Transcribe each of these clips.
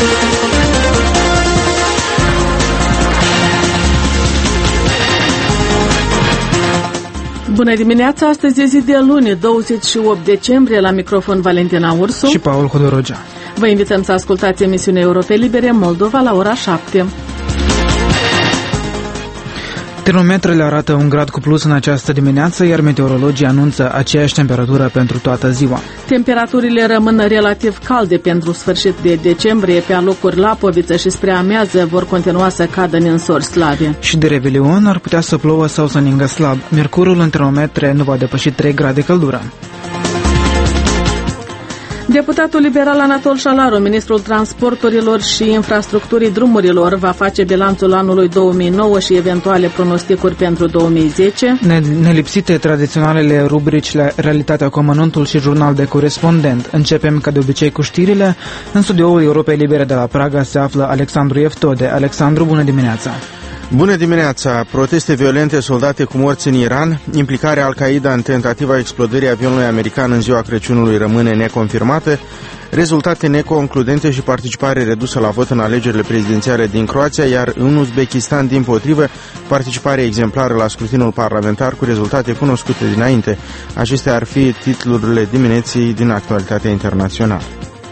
Bună dimineața, astăzi e zi de luni, 28 decembrie, la microfon Valentina Ursu și Paul Hodorogea. Vă invităm să ascultați emisiunea Europe Libere Moldova la ora 7. Termometrele arată 1 grad cu plus în această dimineață, iar meteorologii anunță aceeași temperatură pentru toată ziua. Temperaturile rămân relativ calde pentru sfârșit de decembrie. Pe alocuri Lapoviță și spre amiază vor continua să cadă ninsori slabe. Și de Revelion ar putea să plouă sau să ningă slab. Mercurul în termometre nu va depăși 3 grade căldură. Deputatul liberal Anatol Șalaru, ministrul transporturilor și infrastructurii drumurilor, va face bilanțul anului 2009 și eventuale pronosticuri pentru 2010. Nelipsite tradiționalele rubrici la Realitatea cu amănuntul și Jurnal de corespondent. Începem ca de obicei cu știrile. În studioul Europei Libere de la Praga se află Alexandru Eftode. Alexandru, bună dimineața! Bună dimineața! Proteste violente, soldate cu morți în Iran, implicarea Al-Qaeda în tentativa explodării avionului american în ziua Crăciunului rămâne neconfirmată, rezultate neconcludente și participare redusă la vot în alegerile prezidențiale din Croația, iar în Uzbekistan, dimpotrivă, participare exemplară la scrutinul parlamentar cu rezultate cunoscute dinainte. Acestea ar fi titlurile dimineții din actualitatea internațională.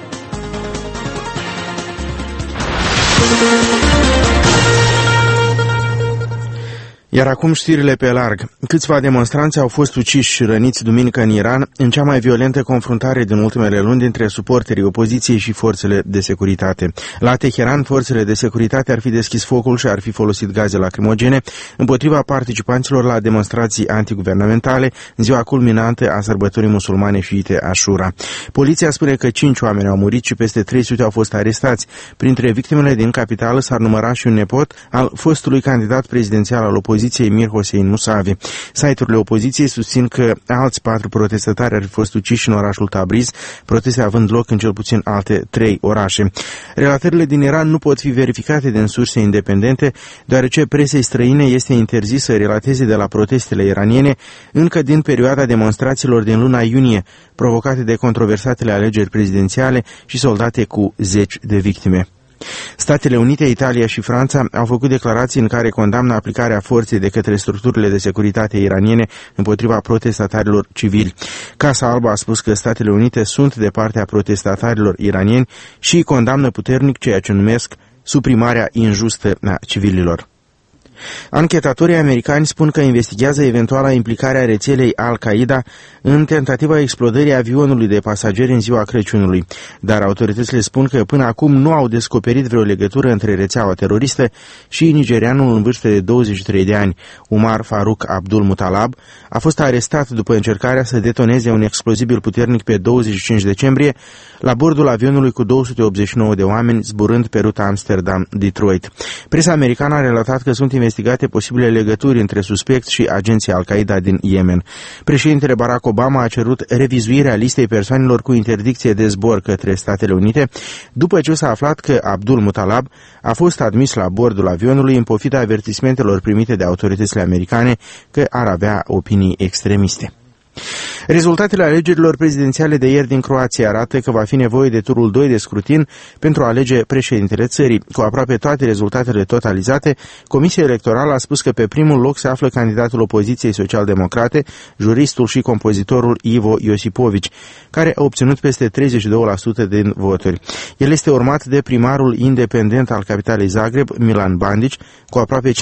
Iar acum știrile pe larg. Câțiva demonstranți au fost uciși și răniți duminică în Iran, în cea mai violentă confruntare din ultimele luni dintre suporterii opoziției și forțele de securitate. La Teheran, forțele de securitate ar fi deschis focul și ar fi folosit gaze lacrimogene împotriva participanților la demonstrații antiguvernamentale în ziua culminantă a sărbătorii musulmane șiite Ashura. Poliția spune că 5 oameni au murit și peste 300 au fost arestați. Printre victimele din capitală s-ar număra și un nepot al fostului candidat prezidențial al opoziției, Mir Hossein Mousavi. Site-urile opoziției susțin că alți 4 protestatari ar fi fost uciși în orașul Tabriz, proteste având loc în cel puțin alte 3 orașe. Relatările din Iran nu pot fi verificate din surse independente, deoarece presei străine este interzis să relateze de la protestele iraniene încă din perioada demonstrațiilor din luna iunie, provocate de controversatele alegeri prezidențiale și soldate cu 10 de victime. Statele Unite, Italia și Franța au făcut declarații în care condamnă aplicarea forței de către structurile de securitate iraniene împotriva protestatarilor civili. Casa Albă a spus că Statele Unite sunt de partea protestatarilor iranieni și condamnă puternic ceea ce numesc suprimarea injustă a civililor. Anchetatorii americani spun că investigează eventuala implicare a rețelei Al-Qaeda în tentativa explodării avionului de pasageri în ziua Crăciunului, dar autoritățile spun că până acum nu au descoperit vreo legătură între rețeaua teroristă și nigerianul în vârstă de 23 de ani, Umar Farouk Abdul Muttalab, a fost arestat după încercarea să detoneze un explozibil puternic pe 25 decembrie la bordul avionului cu 289 de oameni zburând pe ruta Amsterdam-Detroit. Presa americană a relatat că sunt investigate posibile legături între suspect și agenții Al-Qaeda din Yemen. Președintele Barack Obama a cerut revizuirea listei persoanelor cu interdicție de zbor către Statele Unite, după ce s-a aflat că Abdul Muttalab a fost admis la bordul avionului în pofida avertismentelor primite de autoritățile americane că ar avea opinii extremiste. Rezultatele alegerilor prezidențiale de ieri din Croația arată că va fi nevoie de turul 2 de scrutin pentru a alege președintele țării. Cu aproape toate rezultatele totalizate, Comisia Electorală a spus că pe primul loc se află candidatul opoziției social-democrate, juristul și compozitorul Ivo Iosipovici, care a obținut peste 32% din voturi. El este urmat de primarul independent al capitalei Zagreb, Milan Bandic, cu aproape 15%.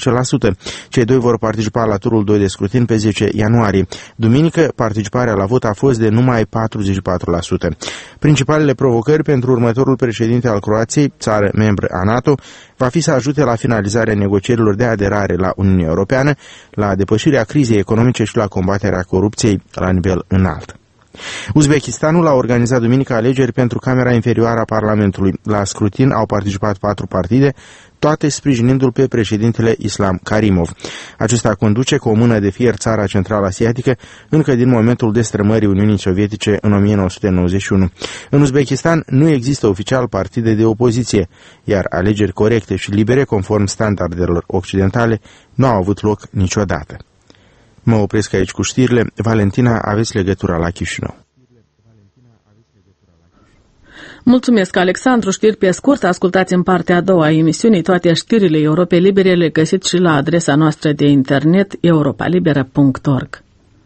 Cei doi vor participa la turul 2 de scrutin pe 10 ianuarie. Duminică, participarea la vot a fost de numai 44%. Principalele provocări pentru următorul președinte al Croației, țară membră a NATO, va fi să ajute la finalizarea negocierilor de aderare la Uniunea Europeană, la depășirea crizei economice și la combaterea corupției la nivel înalt. Uzbekistanul a organizat duminică alegeri pentru Camera Inferioară a Parlamentului. La scrutin au participat 4 partide, toate sprijinindu-l pe președintele Islam Karimov. Acesta conduce cu o mână de fier țara centrală asiatică încă din momentul destrămării Uniunii Sovietice în 1991. În Uzbekistan nu există oficial partide de opoziție, iar alegeri corecte și libere, conform standardelor occidentale, nu au avut loc niciodată. Mă opresc aici cu știrile. Valentina, aveți legătura la Chișinău. Mulțumesc, Alexandru. Știri pe scurt, ascultați în partea a doua a emisiunii toate știrile Europei Libere, le găsiți și la adresa noastră de internet europalibera.org.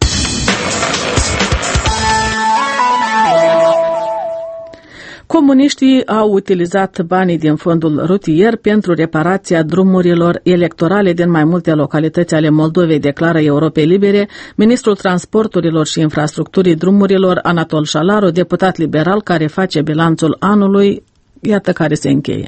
Comuniștii au utilizat banii din fondul rutier pentru reparația drumurilor electorale din mai multe localități ale Moldovei, declară Europei Libere ministrul transporturilor și infrastructurii drumurilor Anatol Șalaru, deputat liberal care face bilanțul anului, iată care se încheie.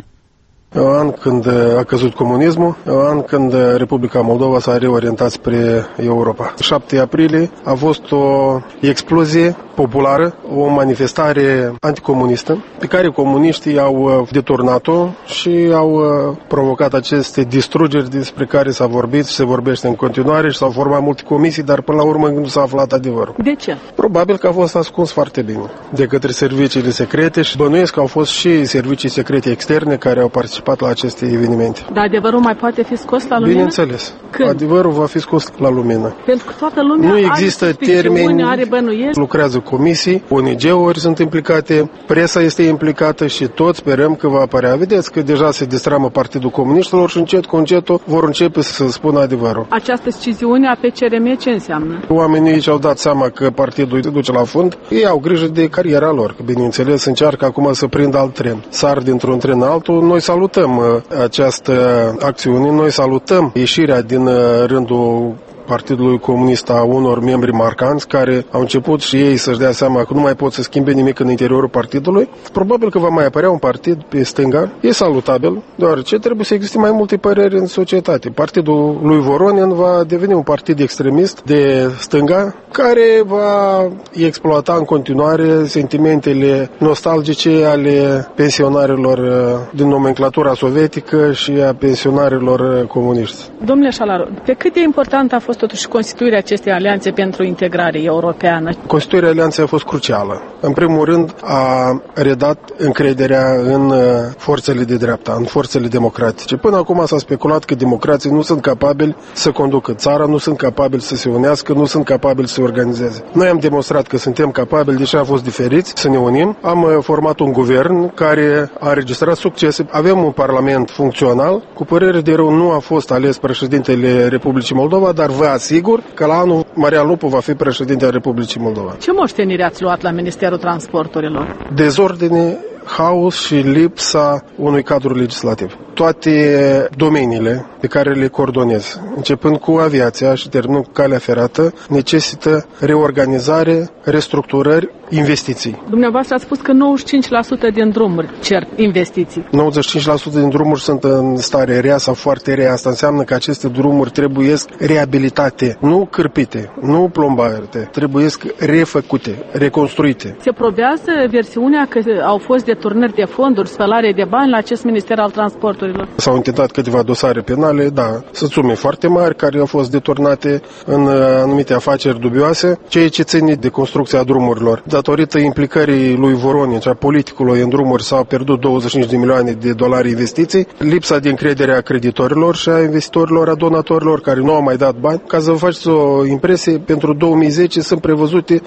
An când a căzut comunismul, an când Republica Moldova s-a reorientat spre Europa. 7 aprilie a fost o explozie populară, o manifestare anticomunistă, pe care comuniștii au deturnat-o și au provocat aceste distrugeri despre care s-a vorbit și se vorbește în continuare și s-au format multe comisii, dar până la urmă nu s-a aflat adevărul. De ce? Probabil că a fost ascuns foarte bine de către serviciile secrete și bănuiesc că au fost și servicii secrete externe care au participat la aceste evenimente. Dar adevărul mai poate fi scos la lumină? Bineînțeles. Când? Adevărul va fi scos la lumină. Pentru că toată lumea nu există termeni, are bănuieli. Lucrează comisii, ONG-uri sunt implicate, presa este implicată și toți sperăm că va apărea. Vedeți că deja se destramă Partidul Comuniștilor și încet cu încetul vor începe să spună adevărul. Această deciziune a PCRM ce înseamnă? Oamenii aici au dat seama că partidul se duce la fund. Ei au grijă de cariera lor, că bineînțeles încearcă acum să prindă alt tren. Sar dintr-un tren altul. Noi salutăm această acțiune, noi salutăm ieșirea din rândul Partidului Comunist a unor membri marcanți care au început și ei să-și dea seama că nu mai pot să schimbe nimic în interiorul partidului. Probabil că va mai apărea un partid pe stânga. E salutabil, deoarece trebuie să existe mai multe păreri în societate. Partidul lui Voronin va deveni un partid extremist de stânga care va exploata în continuare sentimentele nostalgice ale pensionarilor din nomenclatura sovietică și a pensionarilor comuniști. Domnule Șalaru, pe cât de important a fost totuși constituirea acestei alianțe pentru integrare europeană? Constituirea alianței a fost crucială. În primul rând a redat încrederea în forțele de dreapta, în forțele democratice. Până acum s-a speculat că democrații nu sunt capabili să conducă țara, nu sunt capabili să se unească, nu sunt capabili să se organizeze. Noi am demonstrat că suntem capabili, deși am fost diferiți, să ne unim. Am format un guvern care a înregistrat succese. Avem un parlament funcțional. Cu părere de rău nu a fost ales președintele Republicii Moldova, dar vă asigur că la anul Marian Lupu va fi președinte al Republicii Moldova. Ce moștenire ați luat la Ministerul Transporturilor? Dezordine, haos și lipsa unui cadru legislativ. Toate domeniile pe care le coordonez, începând cu aviația și terminând cu calea ferată, necesită reorganizare, restructurări, investiții. Dumneavoastră ați spus că 95% din drumuri cer investiții. 95% din drumuri sunt în stare rea sau foarte rea. Asta înseamnă că aceste drumuri trebuie reabilitate, nu cârpite, nu plombate, trebuie refăcute, reconstruite. Se probează versiunea că au fost deturnări de fonduri, spălare de bani la acest Minister al Transporturilor? S-au intentat câteva dosare penale, da, sunt sume foarte mari care au fost deturnate în anumite afaceri dubioase, ceea ce ține de construcția drumurilor. Datorită implicării lui Voronin și a politicului în drumuri s-au pierdut 25 de milioane de dolari investiții, lipsa de încredere a creditorilor și a investitorilor, a donatorilor care nu au mai dat bani. Ca să vă faceți o impresie, pentru 2010 sunt prevăzute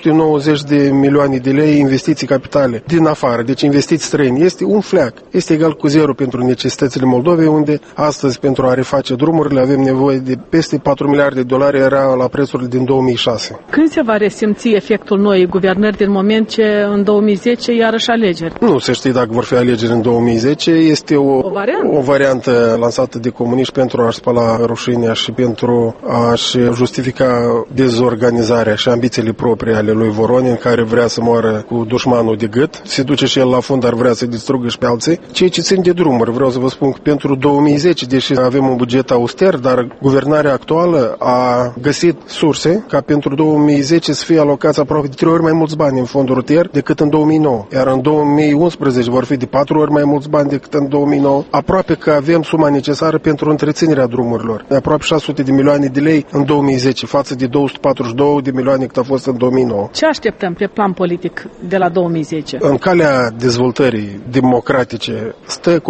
290 de milioane de lei investiții capitale din afară, deci investiții străini. Este un fleac, este egal cu zero pentru necesitățile Moldovei, unde astăzi pentru a reface drumurile avem nevoie de peste 4 miliarde de dolari, era la prețurile din 2006. Când se va resimți efectul noii guvernări din moment ce în 2010 iarăși alegeri? Nu se știe dacă vor fi alegeri în 2010, este o variantă lansată de comuniști pentru a-și spăla rușinea și pentru a-și justifica dezorganizarea și ambițiile proprii ale lui Voronin, care vrea să moară cu dușmanul de gât, se duce și el la fund, dar vrea să distrugă și pe alții. Ceea ce țin de drumuri, vreau să vă spun că pentru 2010, deși avem un buget auster, dar guvernarea actuală a găsit surse ca pentru 2010 să fie alocați aproape de 3 ori mai mulți bani în fondul rutier decât în 2009. Iar în 2011 vor fi de 4 ori mai mulți bani decât în 2009. Aproape că avem suma necesară pentru întreținerea drumurilor. Aproape 600 de milioane de lei în 2010 față de 242 de milioane cât a fost în 2009. Ce așteptăm pe plan politic de la 2010? În calea dezvoltării democratice stă Constituția.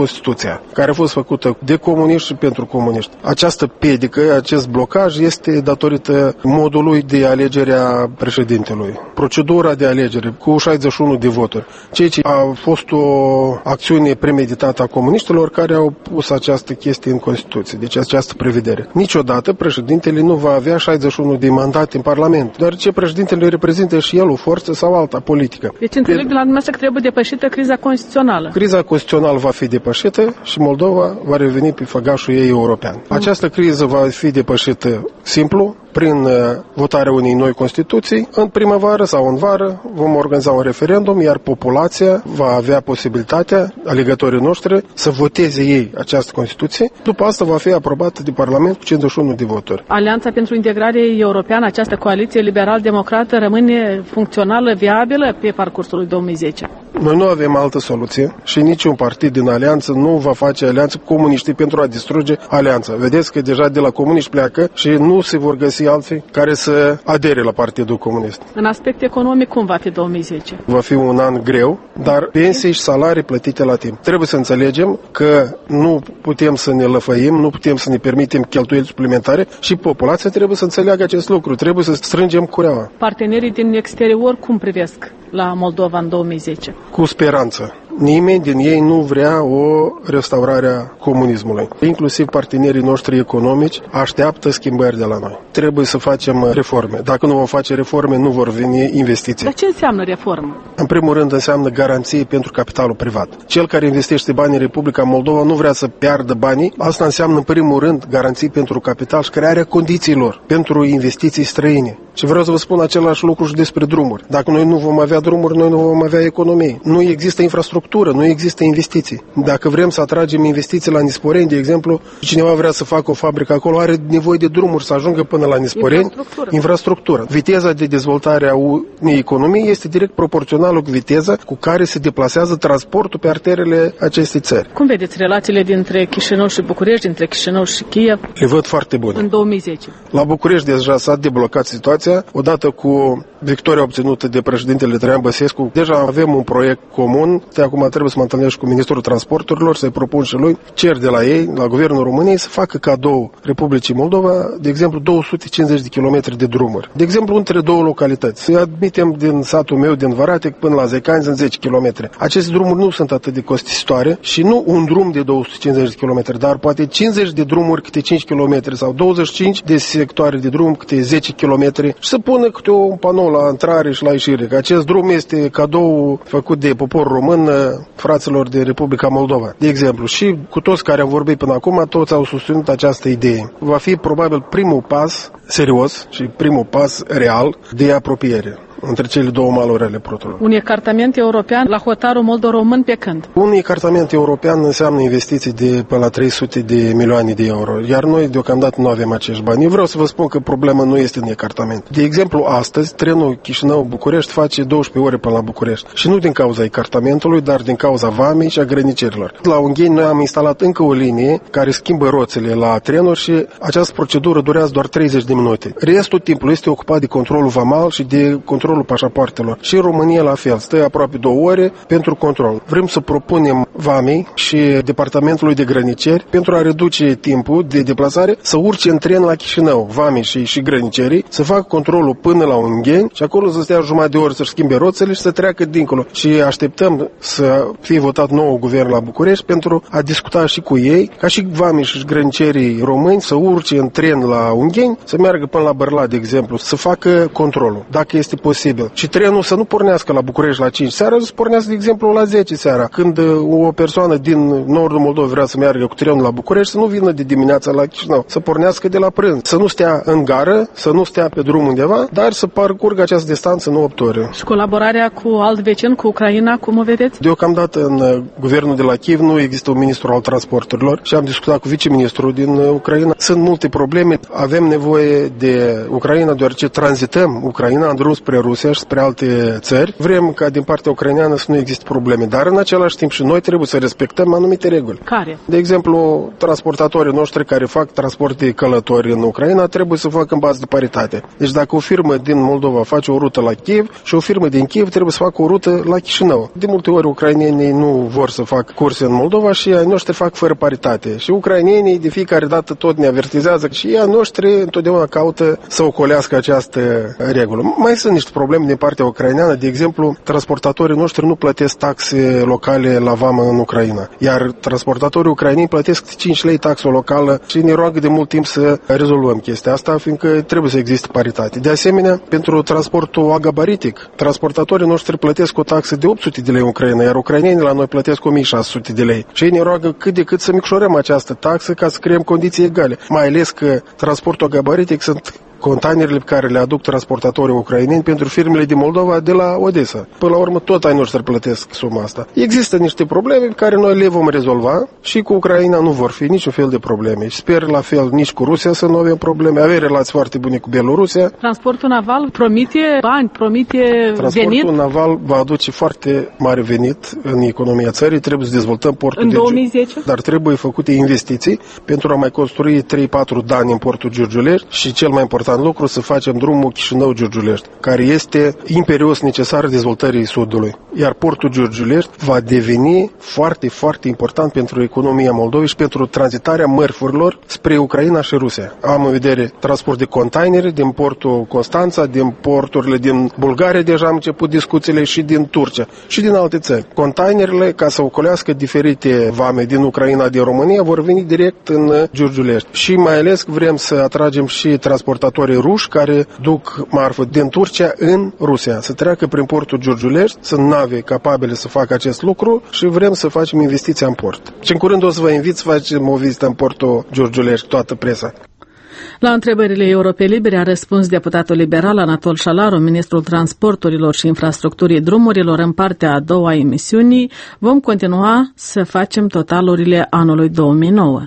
Constituția, care a fost făcută de comuniști și pentru comuniști. Această piedică, acest blocaj este datorită modului de alegere a președintelui. Procedura de alegere cu 61 de voturi. Ceea ce a fost o acțiune premeditată a comuniștilor care au pus această chestie în Constituție, deci această prevedere. Niciodată președintele nu va avea 61 de mandate în Parlament, deoarece președintele reprezintă și el o forță sau alta politică. Deci înțeleg de la dumneavoastră că trebuie depășită criza constituțională. Criza constituțională va fi depășită și Moldova va reveni pe făgașul ei european. Această criză va fi depășită simplu, prin votarea unei noi Constituții. În primăvară sau în vară vom organiza un referendum, iar populația va avea posibilitatea, alegătorii noștri, să voteze ei această Constituție. După asta va fi aprobată de Parlament cu 51 de voturi. Alianța pentru Integrare Europeană, această coaliție liberal-democrată, rămâne funcțională, viabilă pe parcursul lui 2010? Noi nu avem altă soluție și niciun partid din alianță nu va face alianță cu comuniștii pentru a distruge alianța. Vedeți că deja de la comuniști pleacă și nu se vor găsi alții care să adere la Partidul Comunist. În aspect economic, cum va fi 2010? Va fi un an greu, dar pensii și salarii plătite la timp. Trebuie să înțelegem că nu putem să ne lăfăim, nu putem să ne permitem cheltuieli suplimentare și populația trebuie să înțeleagă acest lucru. Trebuie să strângem cureaua. Partenerii din exterior cum privesc la Moldova în 2010? Cu speranță. Nimeni din ei nu vrea o restaurare a comunismului. Inclusiv partenerii noștri economici așteaptă schimbări de la noi. Trebuie să facem reforme. Dacă nu vom face reforme, nu vor veni investiții. Dar ce înseamnă reformă? În primul rând înseamnă garanții pentru capitalul privat. Cel care investește bani în Republica Moldova nu vrea să piardă banii. Asta înseamnă în primul rând garanții pentru capital și crearea condițiilor pentru investiții străine. Și vreau să vă spun același lucru și despre drumuri. Dacă noi nu vom avea drumuri, noi nu vom avea economie. Nu există infrastructură, nu există investiții. Dacă vrem să atragem investiții la Nisporeni, de exemplu, cineva vrea să facă o fabrică acolo, are nevoie de drumuri să ajungă până la Nisporeni. Infrastructură. Viteza de dezvoltare a unei economii este direct proporțională cu viteza cu care se deplasează transportul pe arterele acestei țări. Cum vedeți relațiile dintre Chișinău și București, dintre Chișinău și Kiev? Le văd foarte bune. În 2010. La București deja s-a deblocat situația. Odată cu victoria obținută de președintele Traian Băsescu, deja avem un proiect comun. De acum trebuie să mă întâlnesc cu Ministrul Transporturilor, să-i propun și lui, cer de la ei, la Guvernul României, să facă cadou Republicii Moldova, de exemplu, 250 de kilometri de drumuri. De exemplu, între două localități. Să admitem din satul meu, din Varatec, până la Zecanzi, în 10 km. Aceste drumuri nu sunt atât de costisitoare și nu un drum de 250 de km, dar poate 50 de drumuri câte 5 km sau 25 de sectoare de drum câte 10 km și să pună câte un panou la intrare și la ieșire. Că acest drum este cadou făcut de poporul român fraților de Republica Moldova. De exemplu, și cu toți care am vorbit până acum, toți au susținut această idee. Va fi probabil primul pas serios și primul pas real de apropiere între cele două maluri ale Prutului. Un ecartament european la hotarul moldo-român pe când? Un ecartament european înseamnă investiții de până la 300 de milioane de euro, iar noi deocamdată nu avem acești bani. Eu vreau să vă spun că problema nu este în ecartament. De exemplu, astăzi, trenul Chișinău-București face 12 ore până la București. Și nu din cauza ecartamentului, dar din cauza vamei și a grănicerilor. La Ungheni noi am instalat încă o linie care schimbă roțile la trenuri și această procedură durează doar 30 de minute. Restul timpului este ocupat de controlul vamal și de controlul pașapoartelor. Și România la fel, stă aproape 2 ore pentru control. Vrem să propunem vamei și departamentului de grăniceri pentru a reduce timpul de deplasare să urce în tren la Chișinău, vamei și grănicerii, să facă controlul până la Ungheni și acolo să stea jumătate de oră să-și schimbe roțele și să treacă dincolo. Și așteptăm să fie votat nou guvern la București pentru a discuta și cu ei, ca și vamei și grănicerii români să urce în tren la Ungheni, să meargă până la Bărla, de exemplu, să facă controlul, dacă este posibil. Și trenul să nu pornească la București la 5 seara, să pornească, de exemplu, la 10 seara. Când o persoană din nordul Moldovei vrea să meargă cu trenul la București, să nu vină de dimineața la Chișinău, să pornească de la prânz, să nu stea în gară, să nu stea pe drum undeva, dar să parcurgă această distanță în 8 ore. Și colaborarea cu alt vecin, cu Ucraina, cum o vedeți? Deocamdată în guvernul de la Kiev nu există un ministru al transporturilor și am discutat cu viceministrul din Ucraina. Sunt multe probleme. Avem nevoie de Ucraina, deoarece tranzităm Ucraina în drum spre Rusia și spre alte țări. Vrem ca din partea ucraineană să nu existe probleme, dar în același timp și noi trebuie să respectăm anumite reguli. Care? De exemplu, transportatorii noștri care fac transport de călători în Ucraina trebuie să facă în bază de paritate. Deci dacă o firmă din Moldova face o rută la Kiev și o firmă din Kiev trebuie să facă o rută la Chișinău. De multe ori ucrainenii nu vor să facă curse în Moldova și ai noștri fac fără paritate. Și ucrainenii de fiecare dată tot ne avertizează și ei noștri întotdeauna caută să ocolească această regulă. Mai sunt niște probleme din partea ucraineană. De exemplu, transportatorii noștri nu plătesc taxe locale la vamă în Ucraina, iar transportatorii ucraineni plătesc 5 lei taxă locală și ne roagă de mult timp să rezolvăm chestia asta, fiindcă trebuie să existe paritate. De asemenea, pentru transportul agabaritic, transportatorii noștri plătesc o taxă de 800 de lei în Ucraina, iar ucrainenii la noi plătesc 1600 de lei. Și ei ne roagă cât de cât să micșorăm această taxă ca să creăm condiții egale, mai ales că transportul agabaritic sunt containerele pe care le aduc transportatorii ucraineni pentru firmele din Moldova de la Odessa. Până la urmă, tot ai noștri plătesc suma asta. Există niște probleme pe care noi le vom rezolva și cu Ucraina nu vor fi niciun fel de probleme. Și sper la fel nici cu Rusia să nu avem probleme. Avem relații foarte bune cu Belorusia. Transportul naval promite bani, promite venit? Transportul naval va aduce foarte mare venit în economia țării. Trebuie să dezvoltăm portul în 2010? Dar trebuie făcute investiții pentru a mai construi 3-4 dani în portul Giurgiulești și cel mai important lucru să facem drumul Chișinău-Giurgiulești, care este imperios necesar dezvoltării Sudului. Iar portul Giurgiulești va deveni foarte, foarte important pentru economia Moldovei și pentru tranzitarea mărfurilor spre Ucraina și Rusia. Am în vedere transport de containere din portul Constanța, din porturile din Bulgaria, deja am început discuțiile și din Turcia și din alte țări. Containerele, ca să ocolească diferite vame din Ucraina, din România, vor veni direct în Giurgiulești. Și mai ales vrem să atragem și transportatori ruși care duc marfă din Turcia în Rusia, să treacă prin portul Giurgiulești, sunt nave capabile să facă acest lucru și vrem să facem investiția în port. Și în curând o să vă invit să facem o vizită în portul Giurgiulești, toată presa. La întrebările Europe Libere a răspuns deputatul liberal Anatol Șalaru, ministrul transporturilor și infrastructurii drumurilor. În partea a doua a emisiunii vom continua să facem totalurile anului 2009.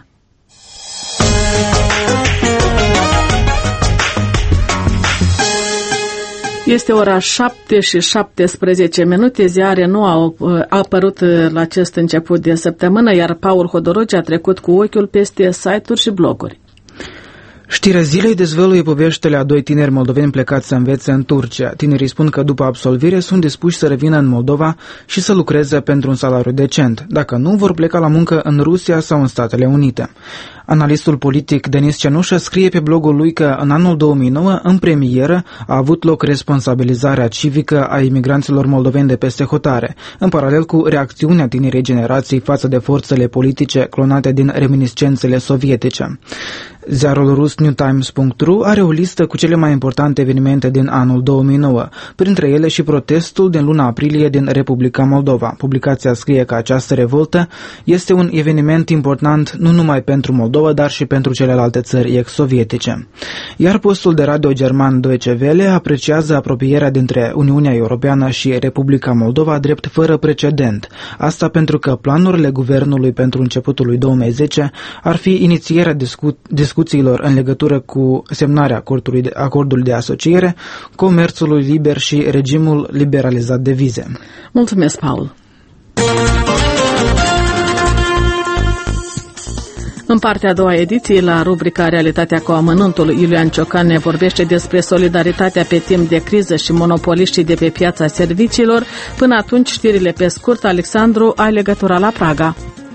Este ora 7 și 17 minute, ziare nu au apărut la acest început de săptămână, iar Paul Hodorogi a trecut cu ochiul peste site-uri și bloguri. Știrea zilei dezvăluie poveștile a 2 tineri moldoveni plecați să învețe în Turcia. Tinerii spun că după absolvire sunt dispuși să revină în Moldova și să lucreze pentru un salariu decent. Dacă nu, vor pleca la muncă în Rusia sau în Statele Unite. Analistul politic Denis Cenușă scrie pe blogul lui că în anul 2009, în premieră, a avut loc responsabilizarea civică a imigranților moldoveni de peste hotare, în paralel cu reacțiunea tinerei generații față de forțele politice clonate din reminiscențele sovietice. Ziarul rus newtimes.ru are o listă cu cele mai importante evenimente din anul 2009, printre ele și protestul din luna aprilie din Republica Moldova. Publicația scrie că această revoltă este un eveniment important nu numai pentru Moldova, dar și pentru celelalte țări ex-sovietice. Iar postul de radio german Deutsche Welle apreciază apropierea dintre Uniunea Europeană și Republica Moldova drept fără precedent. Asta pentru că planurile guvernului pentru începutul lui 2010 ar fi inițierea discuțiilor în legătură cu semnarea acordului de asociere, comerțului liber și regimul liberalizat de vize. Mulțumesc, Paul! În partea a doua ediție, la rubrica Realitatea cu amănuntul, Iulian Ciocan ne vorbește despre solidaritatea pe timp de criză și monopoliștii de pe piața serviciilor. Până atunci, știrile pe scurt. Alexandru, ai legătura la Praga.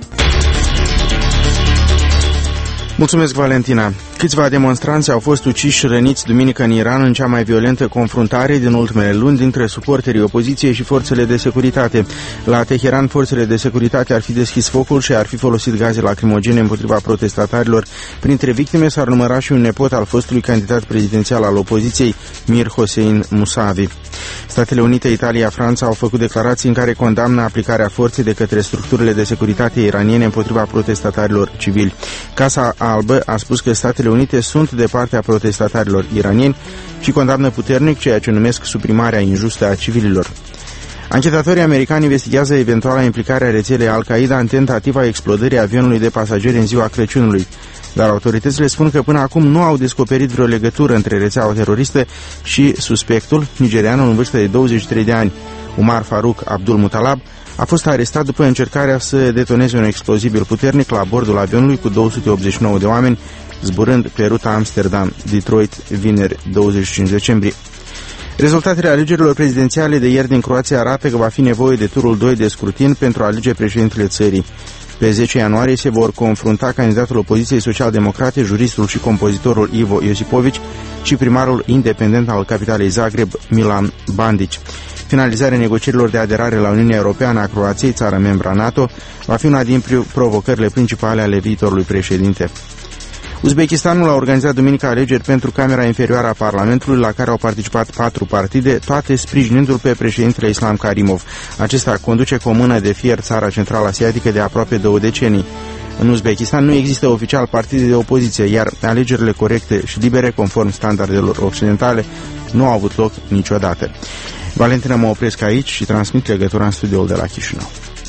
Mulțumesc, Valentina. Câțiva demonstranți au fost uciși și răniți duminică în Iran în cea mai violentă confruntare din ultimele luni dintre suporterii opoziției și forțele de securitate. La Teheran, forțele de securitate ar fi deschis focul și ar fi folosit gaze lacrimogene împotriva protestatarilor. Printre victime s-ar număra și un nepot al fostului candidat prezidențial al opoziției, Mir Hossein Mousavi. Statele Unite, Italia, Franța au făcut declarații în care condamnă aplicarea forței de către structurile de securitate iraniene împotriva protestatarilor civili. Casa Albă a spus că Statele Unite sunt de partea protestatarilor iranieni și condamnă puternic ceea ce numesc suprimarea injustă a civililor. Anchetatorii americani investigează eventuala implicare a rețelei Al-Qaeda în tentativa explodării avionului de pasageri în ziua Crăciunului. Dar autoritățile spun că până acum nu au descoperit vreo legătură între rețeaua teroristă și suspectul, nigerianul în vârstă de 23 de ani, Umar Farouk Abdul Mutalab, a fost arestat după încercarea să detoneze un explozibil puternic la bordul avionului cu 289 de oameni, zburând pe ruta Amsterdam-Detroit vineri 25 decembrie. Rezultatele alegerilor prezidențiale de ieri din Croația arată că va fi nevoie de turul 2 de scrutin pentru a alege președintele țării. Pe 10 ianuarie se vor confrunta candidatul opoziției social-democrate, juristul și compozitorul Ivo Josipović și primarul independent al capitalei Zagreb, Milan Bandic. Finalizarea negocierilor de aderare la Uniunea Europeană a Croației, țară membra NATO, va fi una din provocările principale ale viitorului președinte. Uzbekistanul a organizat duminică alegeri pentru Camera Inferioară a Parlamentului, la care au participat 4 partide, toate sprijinindu-l pe președintele Islam Karimov. Acesta conduce cu o mână de fier țara central-asiatică de aproape 2 decenii. În Uzbekistan nu există oficial partide de opoziție, iar alegerile corecte și libere, conform standardelor occidentale, nu au avut loc niciodată. Valentina, mă opresc aici și transmit legătura în studioul de la Chișinău.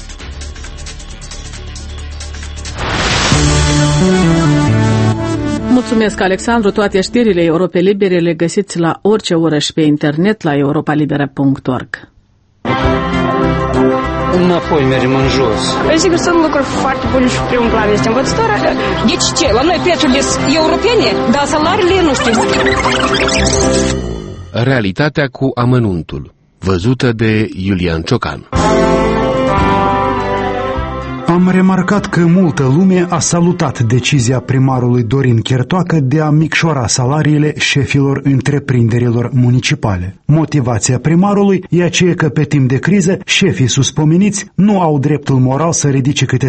Mulțumesc, Alexandru. Toate știrile Europei Libere le găsiți la orice oră și pe internet la europalibera.org. Înapoi mergem în jos. Sigur, sunt lucruri foarte bune și primul plan este învățătoarea. Deci ce? La noi prețurile sunt europene, dar salariile nu știu. Realitatea cu amănuntul, văzută de Iulian Ciocan. Am remarcat că multă lume a salutat decizia primarului Dorin Chertoacă de a micșora salariile șefilor întreprinderilor municipale. Motivația primarului e aceea că pe timp de criză șefii suspomeniți nu au dreptul moral să ridice câte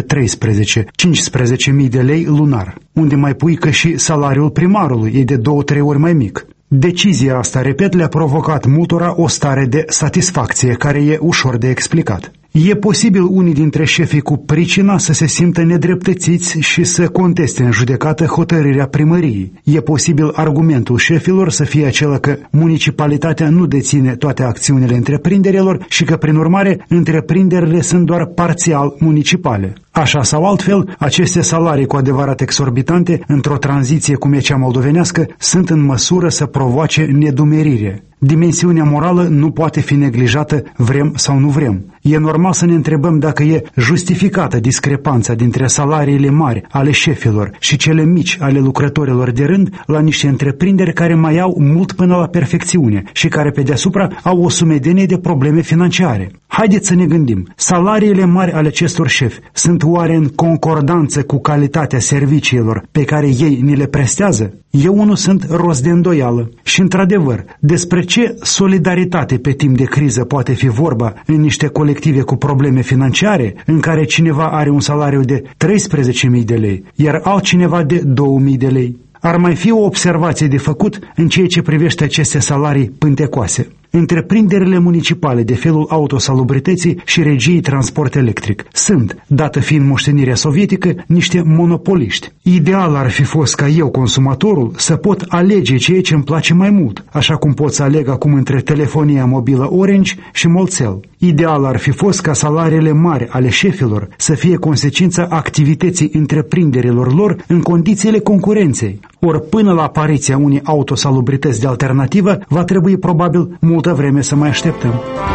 13-15.000 de lei lunar, unde mai pui că și salariul primarului e de 2-3 ori mai mic. Decizia asta, repet, le-a provocat multora o stare de satisfacție care e ușor de explicat. E posibil unii dintre șefii cu pricina să se simtă nedreptățiți și să conteste în judecată hotărârea primăriei. E posibil argumentul șefilor să fie acela că municipalitatea nu deține toate acțiunile întreprinderilor și că, prin urmare, întreprinderile sunt doar parțial municipale. Așa sau altfel, aceste salarii cu adevărat exorbitante, într-o tranziție cum e cea moldovenească, sunt în măsură să provoace nedumerire. Dimensiunea morală nu poate fi neglijată, vrem sau nu vrem. E normal să ne întrebăm dacă e justificată discrepanța dintre salariile mari ale șefilor și cele mici ale lucrătorilor de rând la niște întreprinderi care mai au mult până la perfecțiune și care pe deasupra au o sumedenie de probleme financiare. Haideți să ne gândim, salariile mari ale acestor șefi sunt oare în concordanță cu calitatea serviciilor pe care ei ni le prestează? Eu unul sunt rost de îndoială. Și într-adevăr, despre ce solidaritate pe timp de criză poate fi vorba în niște colective cu probleme financiare, în care cineva are un salariu de 13.000 de lei, iar altcineva de 2.000 de lei? Ar mai fi o observație de făcut în ceea ce privește aceste salarii pântecoase. Întreprinderile municipale de felul autosalubrității și regiei transport electric sunt, dată fiind moștenirea sovietică, niște monopoliști. Ideal ar fi fost ca eu, consumatorul, să pot alege ceea ce îmi place mai mult, așa cum pot să aleg acum între telefonia mobilă Orange și Molcel. Ideal ar fi fost ca salariile mari ale șefilor să fie consecința activității întreprinderilor lor în condițiile concurenței. Ori până la apariția unei autosalubrități de alternativă va trebui probabil multă vreme să mai așteptăm.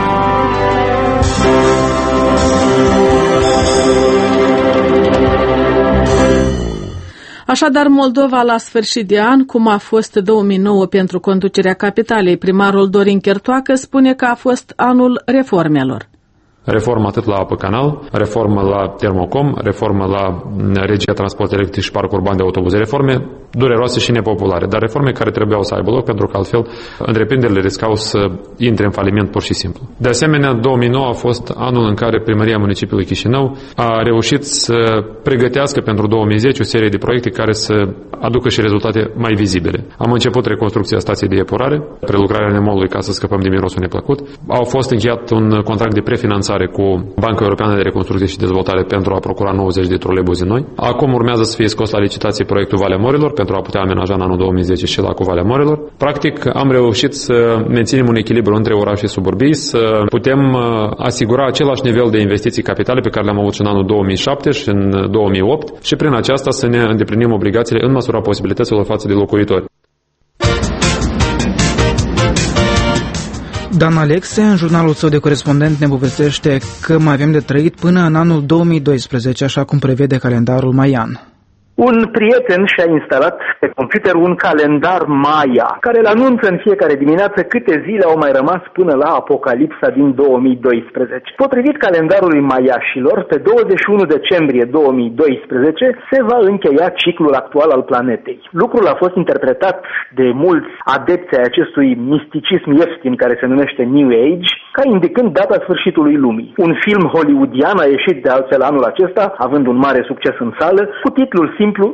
Așadar, Moldova la sfârșit de an, cum a fost 2009 pentru conducerea capitalei, primarul Dorin Chertoacă spune că a fost anul reformelor. Reformă atât la apă canal, reformă la Termocom, reformă la regia transport electric și parc urban de autobuze, reforme dureroase și nepopulare, dar reforme care trebuiau să aibă loc pentru că altfel întreprinderile riscau să intre în faliment pur și simplu. De asemenea, 2009 a fost anul în care Primăria Municipiului Chișinău a reușit să pregătească pentru 2010 o serie de proiecte care să aducă și rezultate mai vizibile. Am început reconstrucția stației de epurare, prelucrarea nemolului ca să scăpăm de mirosul neplăcut. Au fost încheiat un contract de prefinanțare cu Banca Europeană de Reconstrucție și Dezvoltare pentru a procura 90 de troleibuze noi. Acum urmează să fie scos la licitație proiectul Valea Morilor pentru a putea amenaja în anul 2010 și Lacul Valea Morilor. Practic, am reușit să menținem un echilibru între oraș și suburbii, să putem asigura același nivel de investiții capitale pe care le-am avut și în anul 2007 și în 2008 și prin aceasta să ne îndeplinim obligațiile în măsura posibilităților față de locuitori. Dan Alexe, în jurnalul său de corespondent, ne povestește că mai avem de trăit până în anul 2012, așa cum prevede calendarul maian. Un prieten și-a instalat pe computer un calendar Maya, care îl anunță în fiecare dimineață câte zile au mai rămas până la apocalipsa din 2012. Potrivit calendarului maiașilor, pe 21 decembrie 2012 se va încheia ciclul actual al planetei. Lucrul a fost interpretat de mulți adepți ai acestui misticism ieftin care se numește New Age, ca indicând data sfârșitului lumii. Un film hollywoodian a ieșit de altfel anul acesta, având un mare succes în sală, cu titlul simplu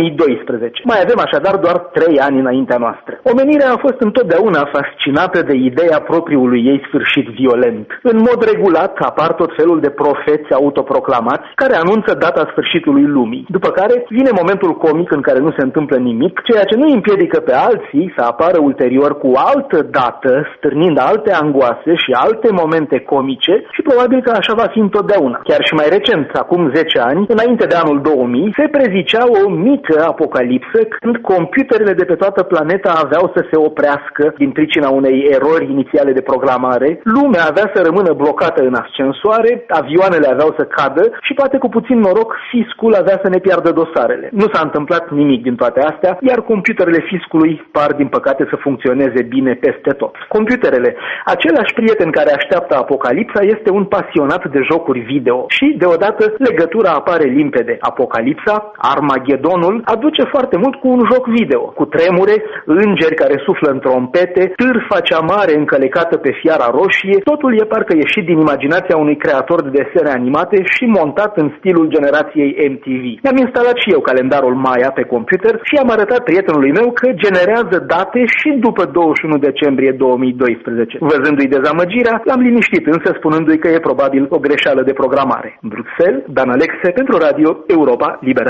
2012. Mai avem așadar doar 3 ani înaintea noastră. Omenirea a fost întotdeauna fascinată de ideea propriului ei sfârșit violent. În mod regulat apar tot felul de profeți autoproclamați care anunță data sfârșitului lumii. După care vine momentul comic în care nu se întâmplă nimic, ceea ce nu îi împiedică pe alții să apară ulterior cu altă dată, stârnind alte angoase și alte momente comice și probabil că așa va fi întotdeauna. Chiar și mai recent, acum 10 ani, înainte de anul 2000, se prezicea o mică apocalipsă când computerele de pe toată planeta aveau să se oprească din pricina unei erori inițiale de programare, lumea avea să rămână blocată în ascensoare, avioanele aveau să cadă și poate cu puțin noroc fiscul avea să ne piardă dosarele. Nu s-a întâmplat nimic din toate astea, iar computerele fiscului par din păcate să funcționeze bine peste tot. Computerele, același prieten care așteaptă apocalipsa, este un pasionat de jocuri video și deodată legătura apare limpede. Apocalipsa, Armagedonul, aduce foarte mult cu un joc video, cu tremure, îngeri care suflă în trompete, târfa cea mare încălecată pe fiara roșie, totul e parcă ieșit din imaginația unui creator de desene animate și montat în stilul generației MTV. Mi-am instalat și eu calendarul Maya pe computer și am arătat prietenului meu că generează date și după 21 decembrie 2012. Văzându-i dezamăgirea, l-am liniștit însă spunându-i că e probabil o greșeală de programare. În Bruxelles, Dan Alexe pentru Radio Europa Liberă.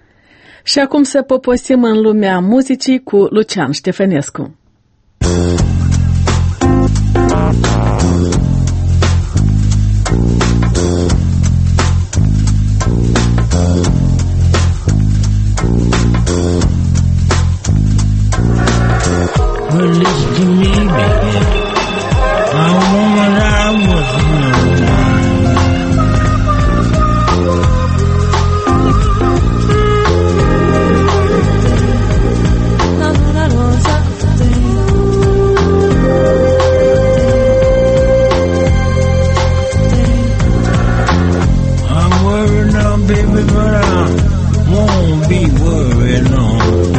Și acum să poposim în lumea muzicii cu Lucian Ștefănescu. Well, listen to me, baby. I woman I was I'm worried now, baby, but I won't be worried no.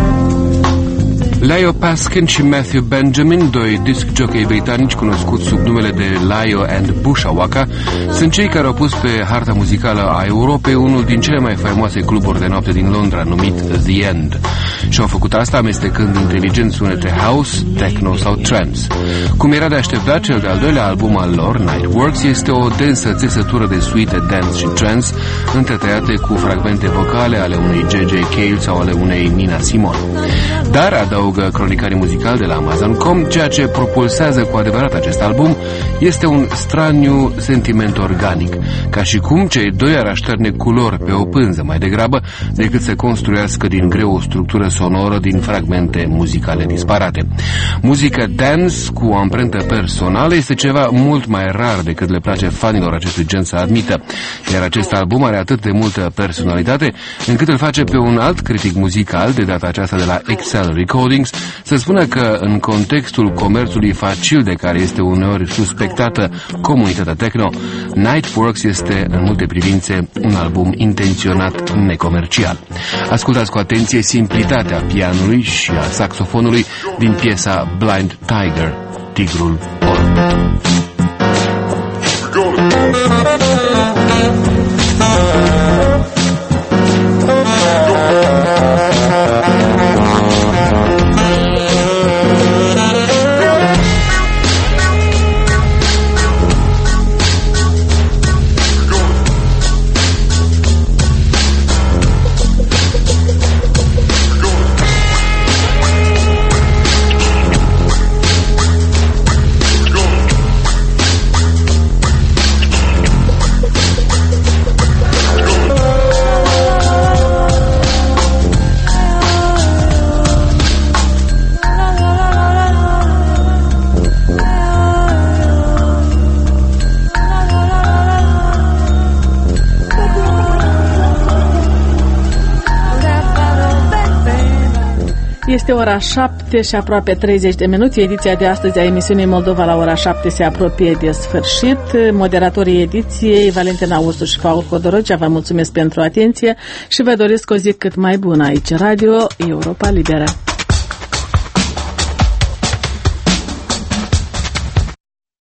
Leo Paskin și Matthew Benjamin, doi disc jockey britanici cunoscuți sub numele de Leo and Bushawaka, sunt cei care au pus pe harta muzicală a Europei unul din cele mai faimoase cluburi de noapte din Londra, numit The End. Și au făcut asta amestecând inteligent sunete house, techno sau trance. Cum era de așteptat, cel de-al doilea album al lor, Nightworks, este o densă țesătură de suite dance și trance, întretăiate cu fragmente vocale ale unui J.J. Cale sau ale unei Nina Simone. Dar, adaugă cronicarii muzicali de la Amazon.com, ceea ce propulsează cu adevărat acest album este un straniu sentiment organic, ca și cum cei doi ar așterne culori pe o pânză mai degrabă decât să construiască din greu o structură sonoră din fragmente muzicale disparate. Muzică dance cu o amprentă personală este ceva mult mai rar decât le place fanilor acestui gen să admită, iar acest album are atât de multă personalitate încât îl face pe un alt critic muzical, de data aceasta de la Excel Recordings, să spună că în contextul comerțului facil de care este uneori suspectată comunitatea techno, Nightworks este în multe privințe un album intenționat necomercial. Ascultați cu atenție simplitatea pianului și a saxofonului din piesa Blind Tiger, Tigrul Orb. Este ora 7 și aproape 30 de minute. Ediția de astăzi a emisiunii Moldova la ora 7 se apropie de sfârșit. Moderatorii ediției, Valentina Ursu și Paul Codorocea, vă mulțumesc pentru atenție și vă doresc o zi cât mai bună aici, Radio Europa Liberă.